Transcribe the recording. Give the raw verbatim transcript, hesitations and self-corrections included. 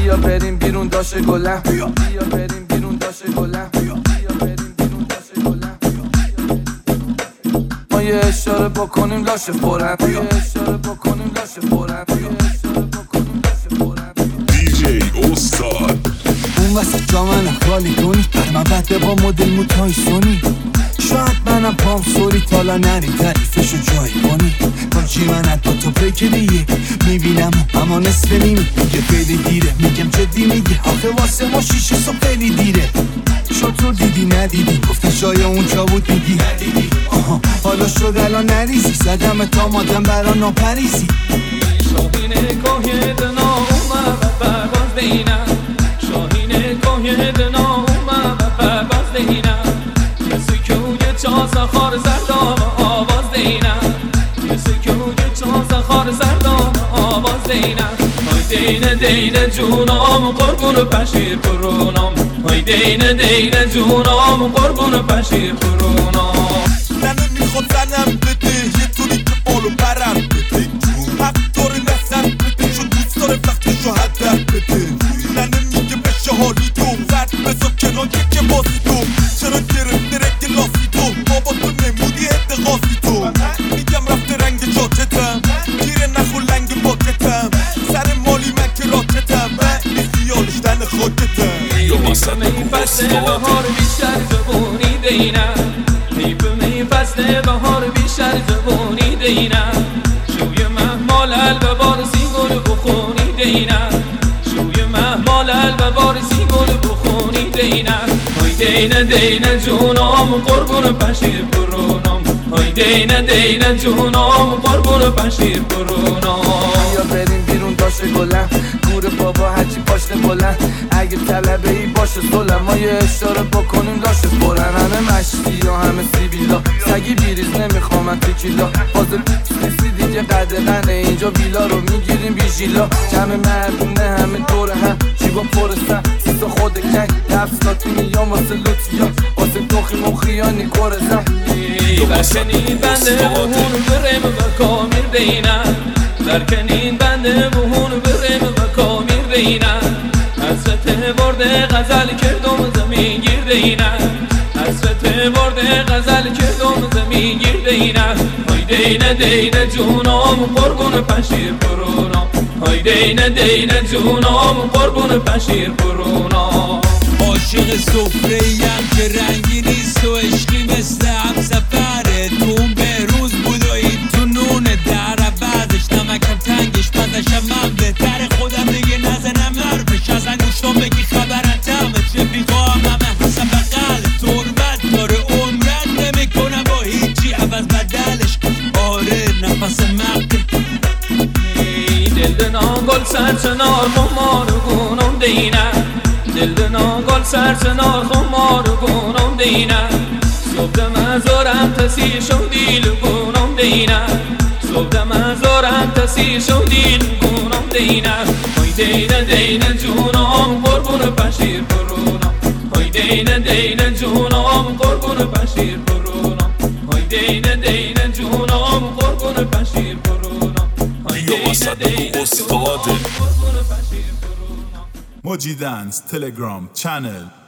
بیا بریم بیرون داشه گلم، بیا بریم بیرون داشه گلم، بیا بریم بیرون داشه گلم. ما یه اشاره بکنیم لاشه فورن، یه اشاره بکنیم لاشه فورن، یه اشاره بکنیم لاشه فورن. دی جی استاد اون وسط جا منم خالی کنی، بر من بده با مدل موتای سونی. شاید منم پام سوری تالا نری تعریفشو جایی کنی. کاچی من از دو تا بریک دیگه میبینم اما نصف نیمی. میگه خیلی دیره، میگم جدی میگه آخه واسه ما شیشه صبح خیلی دیره. شطور دیدی ندیدی، گفتی شاید اونجا بود میگی ندیدی. آها حالا شد الان نریزی، زدم تا مادم برا ناپریزی. شاهین کوه دنا اومد و پرواز دینم، شاهین کوه دنا اومد و پرواز دینم. کسی که اوی چاز خار زردام آواز دینم، کسی که اوی چاز خار زردام آواز دینم. های دینه دینه جونام قربون پشیر پرونام، های دینه دینه جونام قربون پشیر پرونام. زنه میخواد زنم بده یه طوری که بالو پرم بده، حق داره نزن بده چون دوست داره وقتشو هدر بده. زنه میگه بشه حالی تو زرد بزا کنار که بازی تو، چرا گرفته رنگ لاسی تو، بابا تو نمودی اتقاسی تو. میگم رفته رنگ جاکتم، گیره نخور لنگ باکتم، سر مالی من که راکتم، من بی خیالش دن خاکتم. یا وسط می فصل بهار بیشتر جوونی دینم، می فصل بهار بیشتر جوونی دینم. شوی محمال الببار سیگل بخونی دینم، شوی محمال الببار سیگل بخونی دینم. های دینه دینه جونام قربون پشیر پرونام، های دینه دینه جونام قربون پشیر پرونام. بیا بریم بیرون داشه گلم، گور بابا هرچی پاشته بلند. اگه طلبه ای باشه سلم، ما یه اشاره بکنیم لاشه فورن. همه مشتی یا همه سیبیلا، سگی بیریز نمیخوام تکیلا. فاضل نیستی دیگه قدرنه، اینجا ویلا رو میگیریم بیشیلا. جمع مردونه همه دور هم، جیبا پرستن سیسا خود کنگ. دفستاتی میام واسه لوتیا، واسه توخی مخیانی کرزم. درکنین بنده بهون برم و کامیر دینم، درکنین بنده بهون برم و کامیر دینم. حسرت برده غزل کردم زمین گیر دینم، حسرت برده غزل کردم زمین گیر دینم. های دینه دینه جونام قربون پشیر پرونام، های دینه دینه جونام قربون پشیر پرونام. عاشق سفره‌ایم که رنگی نیست و عشقی مثل همسفره. تون به روز بود و این تو نونه در عوضش نمکم تنگش مزشم من بهتر خودم دیگه نزنم حرفش. از انگوشتان بگی خبرن تمت رفیقام همه حسن بقل تربت داره عمرت نمی کنم با هیچی عوض بدلش. آره نفس مقده دل دنان گل سرچنار خمار گونم دینم، دل دنان گل سرچنار خمار گونم دینم. صبح مزارم تسی شو دیل گونم دینم، صبح مزارم تسی شو دیل گونم دینم. های دینه دینه جونام قربون پشیر پرونام، های دینه دینه جونام قربون پشیر پرونام، های دینه دینه جونام قربون پشیر پرونام. یا وسط استاد موجی دنس تلگرام چنل